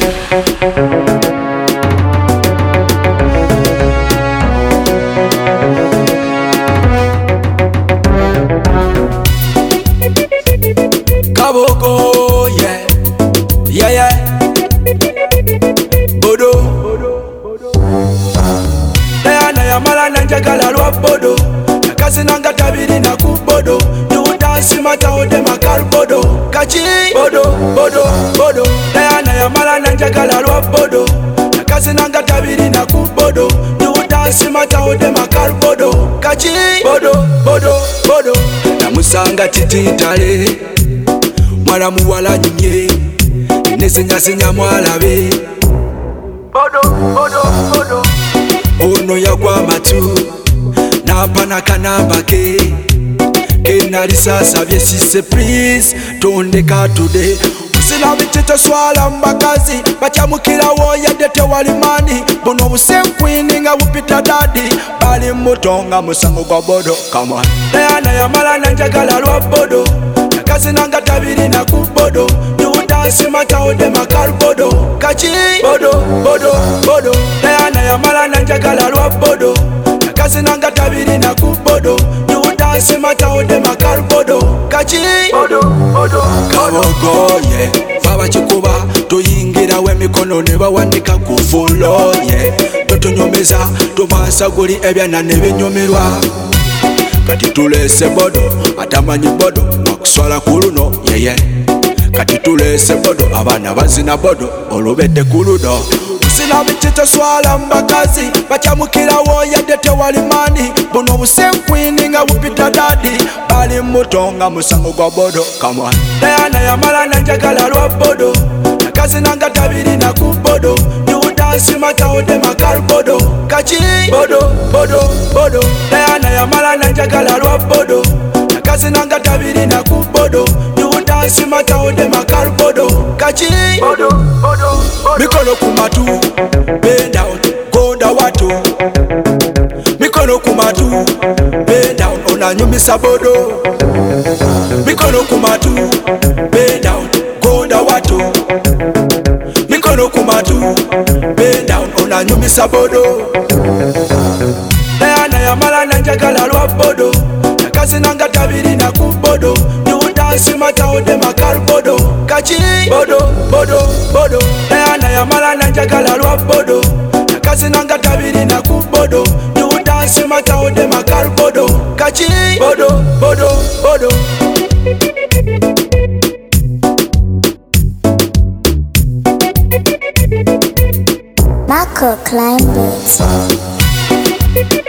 Kaboko, yeah, yeah, yeah. Bodo, Diana yamala nanjagala lwa bodo. Nakazi nanga tabiri na kubodo. Yudansi mata ode makal bodo. Kachi, bodo, bodo, bodo. Diana yamala nanjagala lwa bodo. Nakazi nanga tabiri na kubodo. Yudansi mata ode makal bodo. Kachi, bodo, bodo, bodo. Namusanga tititale. Mwala muwala nye nezinyasinya mwalabe bodo bodo bodo ono yagwa matu napana kanamba ke kenali sasa byesise please tondeka today usina bichito swala mbakazi bachamukira wo yadde tewali mani bono busenkwini nga bupita dadi bali mutonga musango gwa bodo come on Diana yamala nanjagala lwa bodo Nakazi nanga tabiri na kubodo Yudansi mata ode makal bodo Kachi bodo bodo bodo Diana yamala nanjagala lwa bodo Nakazi nanga tabiri na kubodo Yudansi mata ode makal bodo Kachi bodo bodo Kaboko yeah Faba chikuba toyingira we mikono neba wanika kufulo yeah Totonyomeza tubasa guli ebyana nebinyomerwa Kati tulese bodo, atamanyi bodo Makuswala kuluno, yeye Kati tulese bodo, abana bazina bodo Olubete kuluno Usina bichito swala mbakazi Bachamukira wo yadde tewali mani Buno busenkwini nga bupita dadi Bali mutonga musango gwa bodo Come on Diana yamala nanjagala lwa bodo Nakazi nanga tabiri na kubodo Yudansi mata ode makal bodo Kachi bodo bodo bodo Diana yamala nanjagala lwa bodo Nakazi nanga tabiri na kubodo Yudansi mata ode makal bodo Kachi bodo bodo bodo Mikono kumatu bend down konda watu Mikono kumatu bend down onanyumisa bodo Mikono kumatu bend down konda watu Mikono kumatu bend down onanyumisa bodo Diana yamala nanjagala lwa bodo Nakazi nanga tabiri na kubodo Yudansi mata ode makal bodo Kachi bodo bodo bodo Diana yamala nanjagala lwa bodo Nakazi nanga tabiri na kubodo Yudansi mata ode makal bodo Kachi bodo bodo bodo Marco Klein Beats.